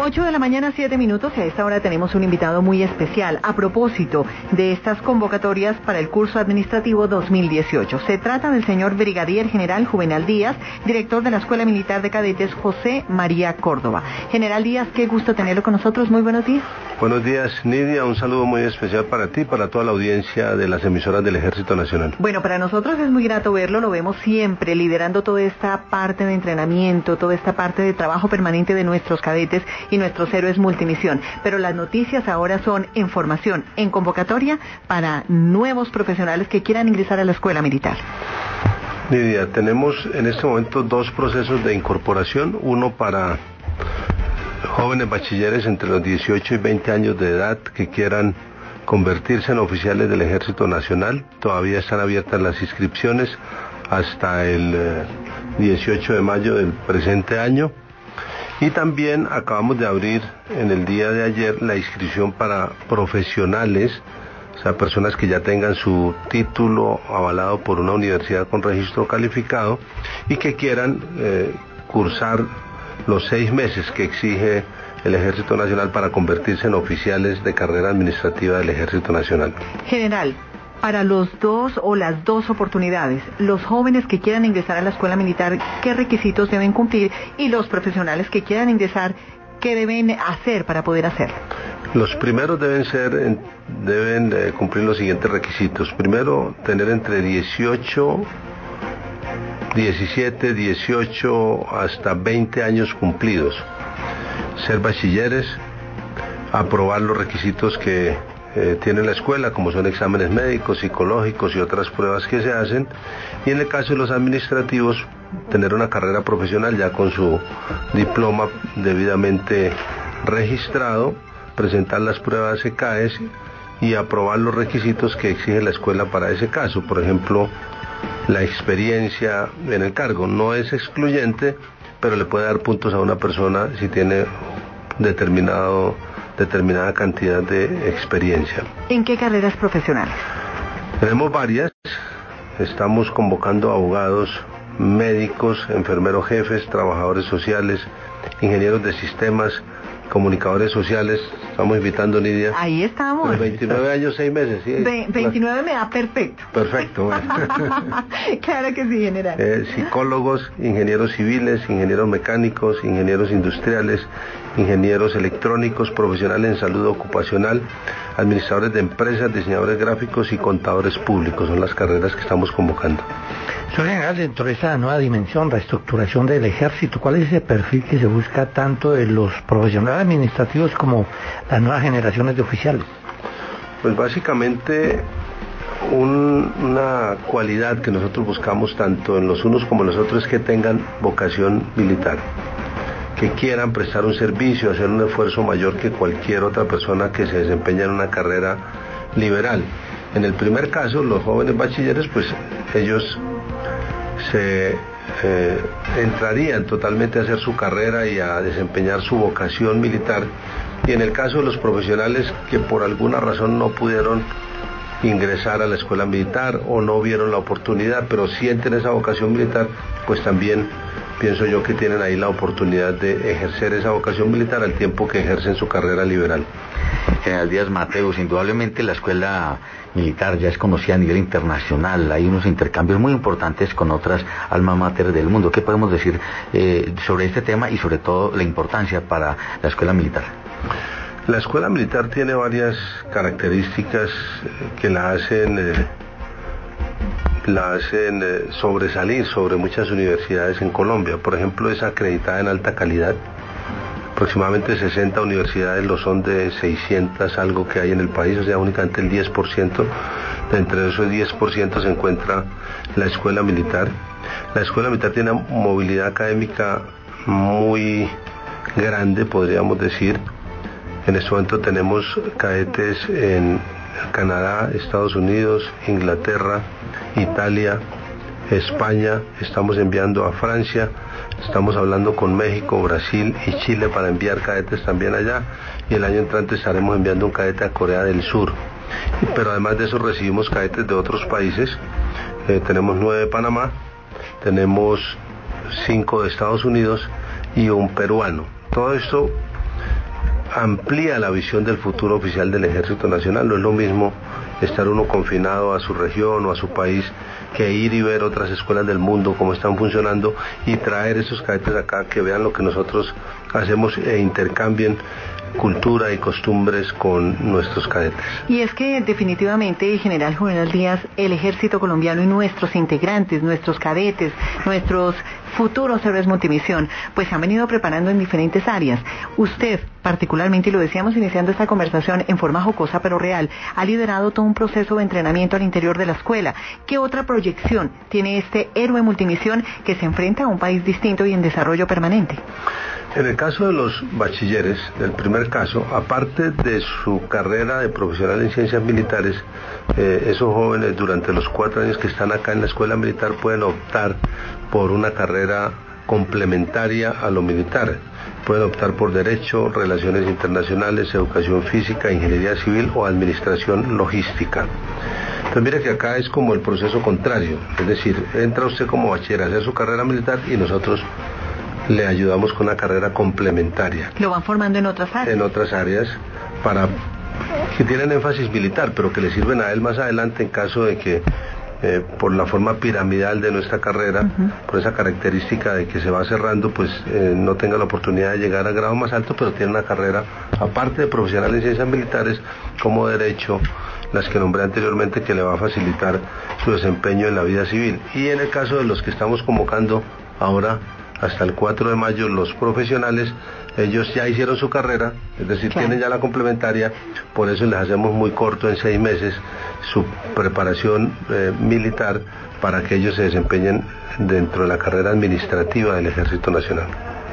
8 de la mañana, 7 minutos, y a esta hora tenemos un invitado muy especial a propósito de estas convocatorias para el curso administrativo 2018. Se trata del señor Brigadier General Juvenal Díaz, director de la Escuela Militar de Cadetes José María Córdoba. General Díaz, qué gusto tenerlo con nosotros. Muy buenos días. Buenos días, Nidia. Un saludo muy especial para ti y para toda la audiencia de las emisoras del Ejército Nacional. Bueno, para nosotros es muy grato verlo. Lo vemos siempre liderando toda esta parte de entrenamiento, toda esta parte de trabajo permanente de nuestros cadetes y nuestros héroes multimisión. Pero las noticias ahora son en formación, en convocatoria para nuevos profesionales que quieran ingresar a la escuela militar. Nidia, tenemos en este momento dos procesos de incorporación, uno para jóvenes bachilleres entre los 18 y 20 años de edad que quieran convertirse en oficiales del Ejército Nacional. Todavía están abiertas las inscripciones hasta el 18 de mayo del presente año. Y también acabamos de abrir en el día de ayer la inscripción para profesionales, o sea, personas que ya tengan su título avalado por una universidad con registro calificado y que quieran cursar los 6 meses que exige el Ejército Nacional para convertirse en oficiales de carrera administrativa del Ejército Nacional. General, para los dos o las dos oportunidades, los jóvenes que quieran ingresar a la escuela militar, ¿qué requisitos deben cumplir? Y los profesionales que quieran ingresar, ¿qué deben hacer para poder hacerlo? Los primeros deben cumplir los siguientes requisitos. Primero, tener entre 17, 18 hasta 20 años cumplidos, ser bachilleres, aprobar los requisitos que tiene la escuela, como son exámenes médicos, psicológicos y otras pruebas que se hacen, y en el caso de los administrativos, tener una carrera profesional ya con su diploma debidamente registrado, presentar las pruebas ECAES y aprobar los requisitos que exige la escuela para ese caso. Por ejemplo, la experiencia en el cargo no es excluyente, pero le puede dar puntos a una persona si tiene determinada cantidad de experiencia. ¿En qué carreras profesionales? Tenemos varias. Estamos convocando abogados, médicos, enfermeros jefes, trabajadores sociales, ingenieros de sistemas, comunicadores sociales. Estamos invitando, Nidia. Ahí estamos. Pero 29 años, 6 meses, ¿sí? 29 me da perfecto. Perfecto. Claro que sí, general. Psicólogos, ingenieros civiles, ingenieros mecánicos, ingenieros industriales, ingenieros electrónicos, profesionales en salud ocupacional, administradores de empresas, diseñadores gráficos y contadores públicos. Son las carreras que estamos convocando. Señor general, dentro de esa nueva dimensión, reestructuración del ejército, ¿cuál es ese perfil que se busca tanto de los profesionales administrativos como las nuevas generaciones de oficiales? Pues básicamente una cualidad que nosotros buscamos tanto en los unos como en los otros es que tengan vocación militar, que quieran prestar un servicio, hacer un esfuerzo mayor que cualquier otra persona que se desempeña en una carrera liberal. En el primer caso, los jóvenes bachilleres, pues ellos se entrarían totalmente a hacer su carrera y a desempeñar su vocación militar, y en el caso de los profesionales que por alguna razón no pudieron ingresar a la escuela militar o no vieron la oportunidad, pero sienten esa vocación militar, pues también pienso yo que tienen ahí la oportunidad de ejercer esa vocación militar al tiempo que ejercen su carrera liberal. General Díaz Mateus, indudablemente la escuela militar ya es conocida a nivel internacional, hay unos intercambios muy importantes con otras alma mater del mundo. ¿Qué podemos decir sobre este tema y sobre todo la importancia para la escuela militar? La escuela militar tiene varias características que la hacen sobresalir sobre muchas universidades en Colombia. Por ejemplo, es acreditada en alta calidad. Aproximadamente 60 universidades lo son de 600 algo que hay en el país, o sea, únicamente el 10%. Entre esos 10% se encuentra la escuela militar. La escuela militar tiene una movilidad académica muy grande, podríamos decir. En este momento tenemos cadetes en Canadá, Estados Unidos, Inglaterra, Italia, España, estamos enviando a Francia, estamos hablando con México, Brasil y Chile para enviar cadetes también allá, y el año entrante estaremos enviando un cadete a Corea del Sur. Pero además de eso recibimos cadetes de otros países, tenemos 9 de Panamá, tenemos 5 de Estados Unidos y un peruano. Todo esto amplía la visión del futuro oficial del Ejército Nacional. No es lo mismo estar uno confinado a su región o a su país que ir y ver otras escuelas del mundo, cómo están funcionando, y traer esos cadetes acá que vean lo que nosotros hacemos e intercambien cultura y costumbres con nuestros cadetes. Y es que definitivamente, General Juvenal Díaz, el ejército colombiano y nuestros integrantes, nuestros cadetes, nuestros futuros héroes multimisión, pues se han venido preparando en diferentes áreas. Usted, particularmente, y lo decíamos iniciando esta conversación en forma jocosa pero real, ha liderado todo un proceso de entrenamiento al interior de la escuela. ¿Qué otra proyección tiene este héroe multimisión que se enfrenta a un país distinto y en desarrollo permanente? En el caso de los bachilleres, del primer caso, aparte de su carrera de profesional en ciencias militares, esos jóvenes durante los 4 años que están acá en la escuela militar pueden optar por una carrera complementaria a lo militar. Pueden optar por Derecho, Relaciones Internacionales, Educación Física, Ingeniería Civil o Administración Logística. Entonces mire que acá es como el proceso contrario, es decir, entra usted como bachiller a hacer su carrera militar y nosotros le ayudamos con una carrera complementaria. ¿Lo van formando en otras áreas? En otras áreas, para que tienen énfasis militar, pero que le sirven a él más adelante en caso de que, por la forma piramidal de nuestra carrera, por esa característica de que se va cerrando, pues no tenga la oportunidad de llegar al grado más alto, pero tiene una carrera, aparte de profesional en ciencias militares, como Derecho, las que nombré anteriormente, que le va a facilitar su desempeño en la vida civil. Y en el caso de los que estamos convocando ahora, hasta el 4 de mayo, los profesionales, ellos ya hicieron su carrera, es decir, claro, tienen ya la complementaria, por eso les hacemos muy corto, en 6 meses, su preparación militar, para que ellos se desempeñen dentro de la carrera administrativa del Ejército Nacional.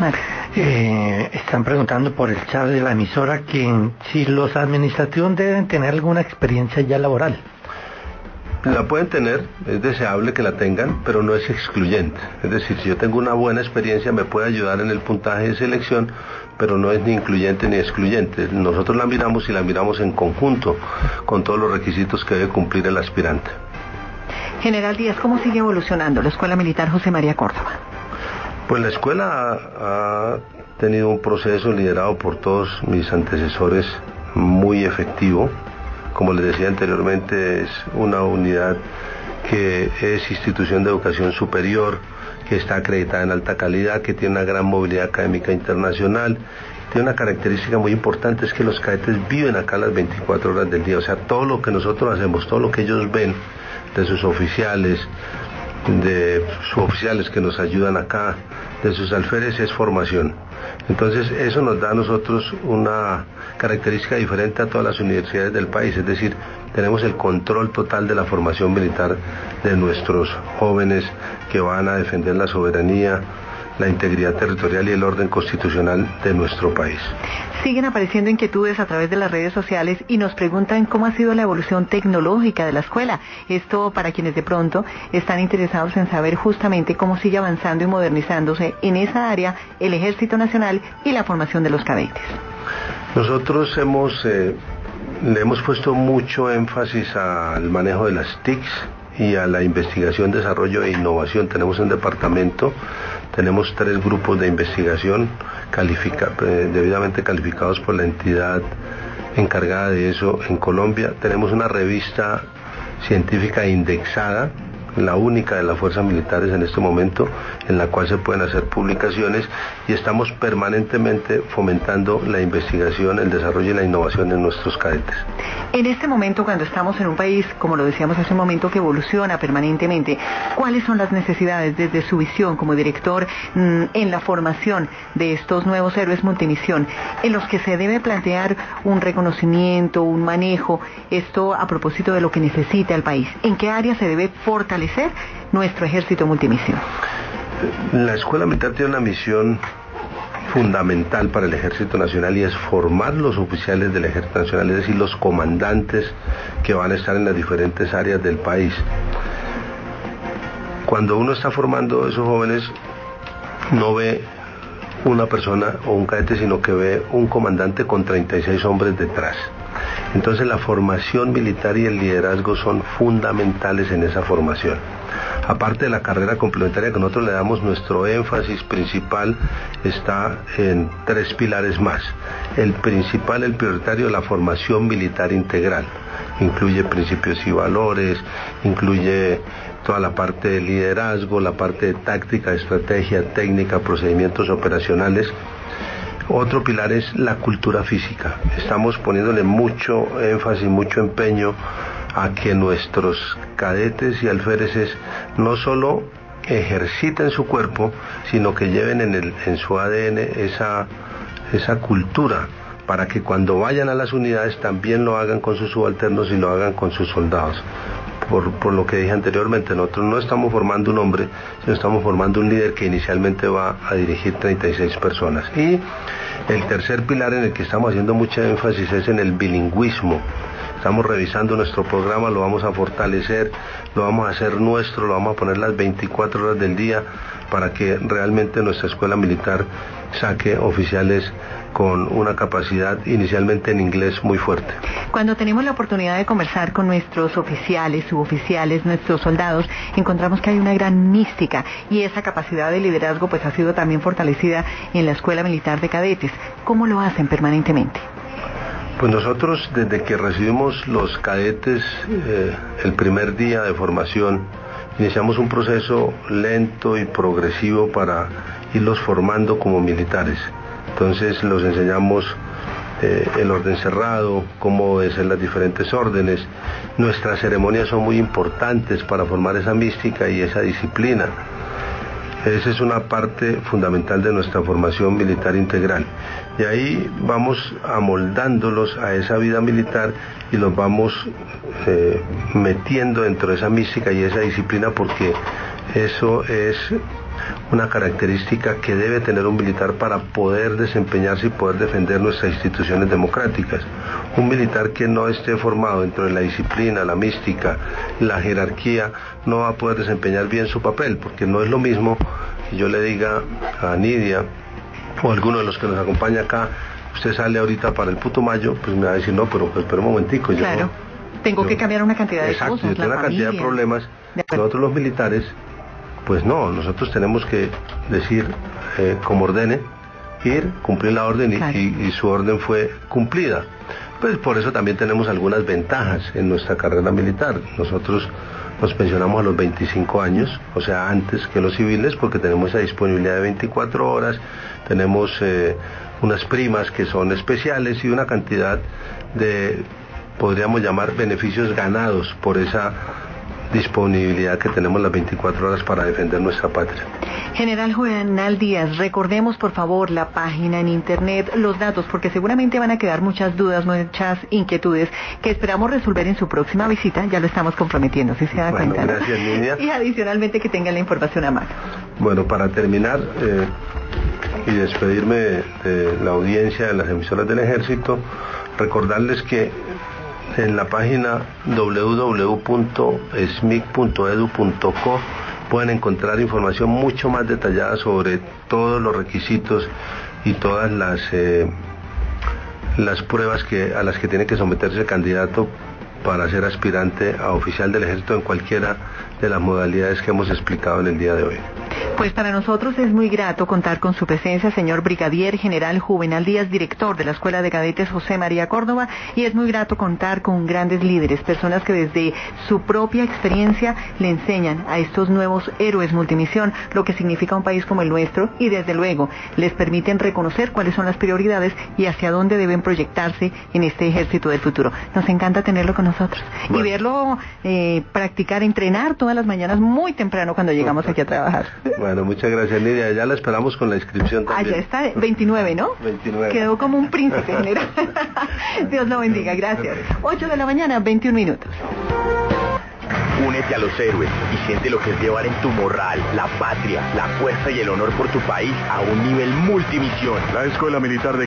Están preguntando por el chat de la emisora que si los administrativos deben tener alguna experiencia ya laboral. La pueden tener, es deseable que la tengan, pero no es excluyente. Es decir, si yo tengo una buena experiencia me puede ayudar en el puntaje de selección, pero no es ni incluyente ni excluyente. Nosotros la miramos y la miramos en conjunto con todos los requisitos que debe cumplir el aspirante. General Díaz, ¿cómo sigue evolucionando la Escuela Militar José María Córdoba? Pues la escuela ha tenido un proceso liderado por todos mis antecesores muy efectivo. Como les decía anteriormente, es una unidad que es institución de educación superior, que está acreditada en alta calidad, que tiene una gran movilidad académica internacional. Tiene una característica muy importante, es que los cadetes viven acá las 24 horas del día. O sea, todo lo que nosotros hacemos, todo lo que ellos ven de sus oficiales, de suboficiales que nos ayudan acá, de sus alférez, es formación. Entonces eso nos da a nosotros una característica diferente a todas las universidades del país, es decir, tenemos el control total de la formación militar de nuestros jóvenes que van a defender la soberanía, la integridad territorial y el orden constitucional de nuestro país. Siguen apareciendo inquietudes a través de las redes sociales y nos preguntan cómo ha sido la evolución tecnológica de la escuela. Esto para quienes de pronto están interesados en saber justamente cómo sigue avanzando y modernizándose en esa área el Ejército Nacional y la formación de los cadetes. Nosotros le hemos puesto mucho énfasis al manejo de las TICs y a la investigación, desarrollo e innovación. Tenemos un departamento, tenemos 3 grupos de investigación debidamente calificados por la entidad encargada de eso en Colombia. Tenemos una revista científica indexada, la única de las fuerzas militares en este momento, en la cual se pueden hacer publicaciones, y estamos permanentemente fomentando la investigación, el desarrollo y la innovación en nuestros cadetes. En este momento, cuando estamos en un país, como lo decíamos hace un momento, que evoluciona permanentemente, ¿cuáles son las necesidades desde su visión como director en la formación de estos nuevos héroes multimisión, en los que se debe plantear un reconocimiento, un manejo, esto a propósito de lo que necesita el país? ¿En qué área se debe fortalecer nuestro ejército multimisión? La Escuela Militar tiene una misión fundamental para el Ejército Nacional, y es formar los oficiales del Ejército Nacional, es decir, los comandantes que van a estar en las diferentes áreas del país. Cuando uno está formando a esos jóvenes, no ve una persona o un cadete, sino que ve un comandante con 36 hombres detrás. Entonces la formación militar y el liderazgo son fundamentales en esa formación. aparte de la carrera complementaria que nosotros le damos, nuestro énfasis principal está en 3 pilares más. El principal, el prioritario, la formación militar integral. Incluye principios y valores, incluye toda la parte de liderazgo, la parte de táctica, estrategia, técnica, procedimientos operacionales. Otro pilar es la cultura física. Estamos poniéndole mucho énfasis, mucho empeño a que nuestros cadetes y alféreces no solo ejerciten su cuerpo, sino que lleven en su ADN esa cultura, para que cuando vayan a las unidades también lo hagan con sus subalternos y lo hagan con sus soldados. Por lo que dije anteriormente, nosotros no estamos formando un hombre, sino estamos formando un líder que inicialmente va a dirigir 36 personas. Y el tercer pilar en el que estamos haciendo mucho énfasis es en el bilingüismo. Estamos revisando nuestro programa, lo vamos a fortalecer, lo vamos a hacer nuestro, lo vamos a poner las 24 horas del día para que realmente nuestra escuela militar saque oficiales con una capacidad inicialmente en inglés muy fuerte. Cuando tenemos la oportunidad de conversar con nuestros oficiales, suboficiales, nuestros soldados, encontramos que hay una gran mística y esa capacidad de liderazgo pues ha sido también fortalecida en la Escuela Militar de Cadetes. ¿Cómo lo hacen permanentemente? Pues nosotros, desde que recibimos los cadetes el primer día de formación, iniciamos un proceso lento y progresivo para irlos formando como militares. Entonces los enseñamos el orden cerrado, cómo obedecer las diferentes órdenes. Nuestras ceremonias son muy importantes para formar esa mística y esa disciplina. Esa es una parte fundamental de nuestra formación militar integral. Y ahí vamos amoldándolos a esa vida militar y los vamos metiendo dentro de esa mística y esa disciplina, porque eso es una característica que debe tener un militar para poder desempeñarse y poder defender nuestras instituciones democráticas. Un militar que no esté formado dentro de la disciplina, la mística, la jerarquía, no va a poder desempeñar bien su papel, porque no es lo mismo que yo le diga a Nidia o a alguno de los que nos acompaña acá: usted sale ahorita para el Putumayo, pues me va a decir, no, pero pues espera un momentico, claro, tengo que cambiar una cantidad de cosas, yo tengo una cantidad de problemas. Nosotros los militares, pues no, nosotros tenemos que decir, como ordene, ir, cumplir la orden y su orden fue cumplida. Pues por eso también tenemos algunas ventajas en nuestra carrera militar. Nosotros nos pensionamos a los 25 años, o sea, antes que los civiles, porque tenemos esa disponibilidad de 24 horas, tenemos unas primas que son especiales y una cantidad de, podríamos llamar, beneficios ganados por esa disponibilidad que tenemos las 24 horas para defender nuestra patria. General Juvenal Díaz, recordemos por favor la página en internet, los datos, porque seguramente van a quedar muchas dudas, muchas inquietudes que esperamos resolver en su próxima visita. Ya lo estamos comprometiendo, si se da cuenta, ¿no? Gracias, Nidia. Y adicionalmente que tengan la información a mano. Bueno, para terminar y despedirme de la audiencia de las emisoras del Ejército, recordarles que en la página www.smic.edu.co pueden encontrar información mucho más detallada sobre todos los requisitos y todas las pruebas a las que tiene que someterse el candidato para ser aspirante a oficial del Ejército en cualquiera de las modalidades que hemos explicado en el día de hoy. Pues para nosotros es muy grato contar con su presencia, señor Brigadier General Juvenal Díaz, director de la Escuela de Cadetes José María Córdoba, y es muy grato contar con grandes líderes, personas que desde su propia experiencia le enseñan a estos nuevos héroes multimisión lo que significa un país como el nuestro, y desde luego les permiten reconocer cuáles son las prioridades y hacia dónde deben proyectarse en este ejército del futuro. Nos encanta tenerlo con nosotros y verlo practicar, entrenar todas las mañanas muy temprano cuando llegamos aquí a trabajar. Bueno, muchas gracias, Nidia. Ya la esperamos con la inscripción también. Ya está, 29, ¿no? 29. Quedó como un príncipe, general. Dios lo bendiga, gracias. 8 de la mañana, 21 minutos. Únete a los héroes y siente lo que es llevar en tu morral la patria, la fuerza y el honor por tu país a un nivel multimisión. La Escuela Militar de